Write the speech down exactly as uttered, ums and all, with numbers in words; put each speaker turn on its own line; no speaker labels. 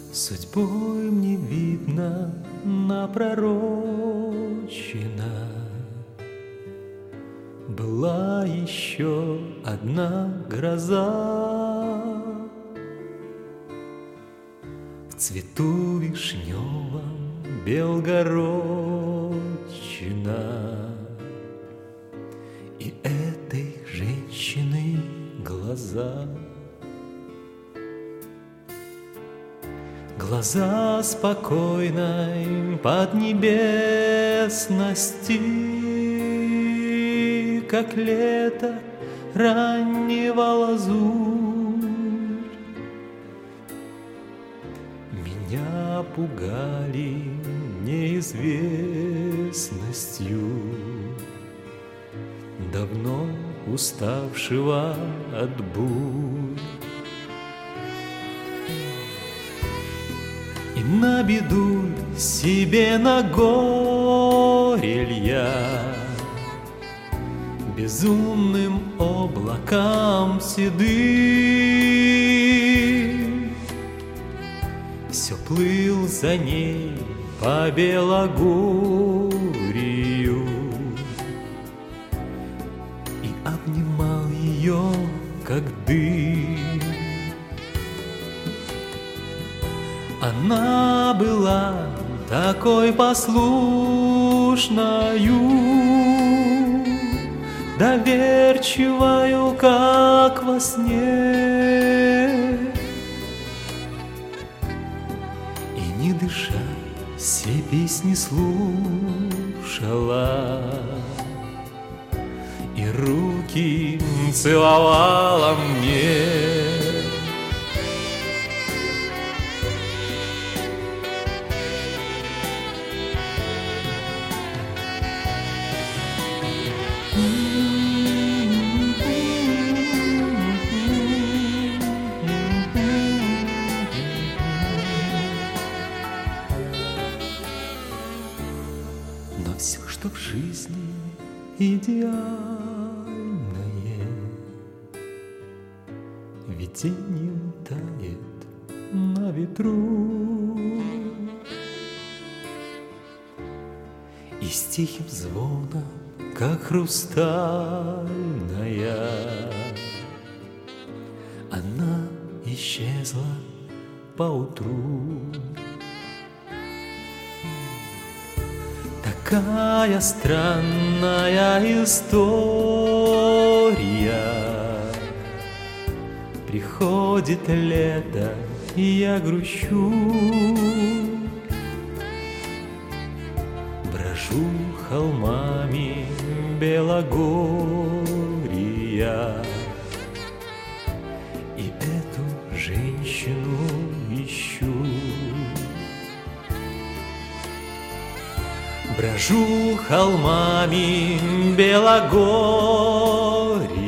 Судьбой мне видно напророчено. Была еще одна гроза в цвету вишневом Белгородчина, и этой женщины глаза. Глаза спокойной поднебесности, как лето раннего лазурь, меня пугали неизвестностью давно уставшего от бурь. И на беду себе на горе лья безумным облакам седым все плыл за ней по Белогорью и обнимал ее, как дым. Она была такой послушною, доверчивою, как во сне, и не дыша все песни слушала, и руки целовала мне. Но все, что в жизни идеальное, видением тает на ветру, и с тихим звоном, как хрустальная, она исчезла поутру. Такая странная история. Приходит лето, и я грущу, брожу холмами Белогорья, и эту женщину ищу. Брожу холмами Белогорья,